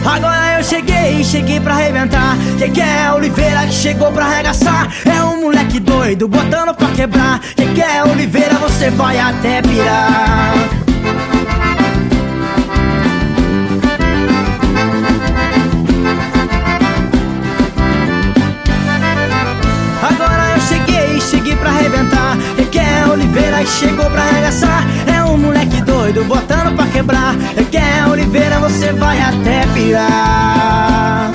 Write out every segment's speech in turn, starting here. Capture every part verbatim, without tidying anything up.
Agora eu cheguei, cheguei pra arrebentar. Que que é Oliveira que chegou pra arregaçar? É um moleque doido, botando pra quebrar. Que que é Oliveira, você vai até pirar. Agora eu cheguei, cheguei pra arrebentar. Que que é Oliveira que chegou pra arregaçar? É um moleque doido, botando pra quebrar. Que que é Oliveira, você vai até pirar.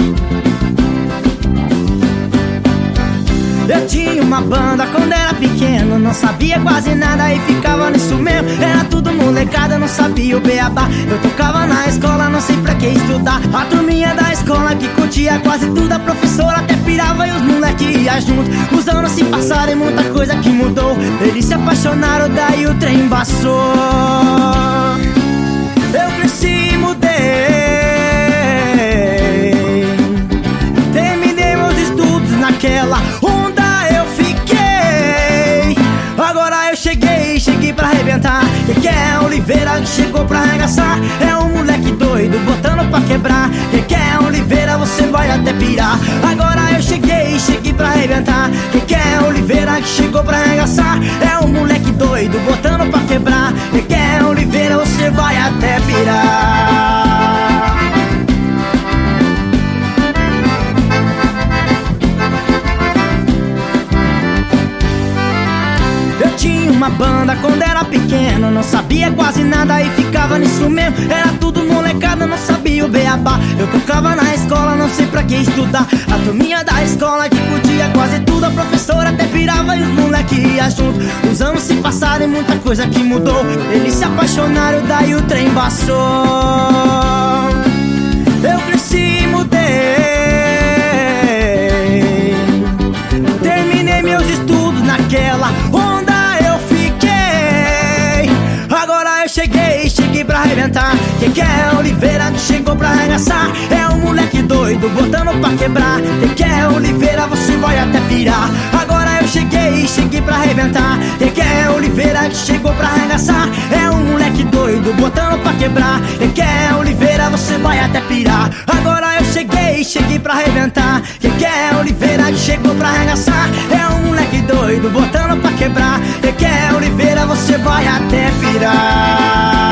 Eu tinha uma banda quando era pequeno, não sabia quase nada e ficava nisso mesmo. Era tudo molecada, não sabia o beabá. Eu tocava na escola, não sei pra que estudar. A turminha da escola que curtia quase tudo, a professora até pirava e os moleque ia junto. Os anos se passaram e muita coisa que mudou. Eles se apaixonaram, daí o trem embaçou. Eu cresci e mudei, terminei meus estudos naquela onda eu fiquei. Agora eu cheguei, cheguei pra arrebentar. Que que é Oliveira que chegou pra arregaçar? É um moleque doido, botando pra quebrar. Que que é Oliveira, você vai até pirar. Agora eu cheguei, cheguei pra arrebentar. Que que é Oliveira que chegou pra arregaçar? É um moleque doido, botando pra quebrar. Que que é Oliveira, você vai até pirar. Eu tinha uma banda quando era pequeno, não sabia quase nada e ficava nisso mesmo. Era tudo molecada, não sabia o beabá. Eu tocava na escola, não sei pra que estudar. A turminha da escola que curtia quase tudo, a professora até pirava e os moleque ia junto. Os anos se passaram e muita coisa que mudou. Eles se apaixonaram, daí o trem embaçou. Eu cresci e mudei, terminei meus estudos naquela onda eu fiquei. Agora eu cheguei, cheguei pra arrebentar. Que que é Oliveira que chegou pra arregaçar? É um moleque doido, botando pra quebrar. Que que é Oliveira, você vai até pirar. Agora eu cheguei, cheguei pra arrebentar. Que que é Oliveira que chegou pra arregaçar? É um moleque doido, botando pra quebrar. Que que é Oliveira, você vai até pirar. Agora eu cheguei, cheguei pra arrebentar. Que que é Oliveira que chegou pra arregaçar? É um moleque doido, botando pra quebrar. Que que é Oliveira, você vai até pirar.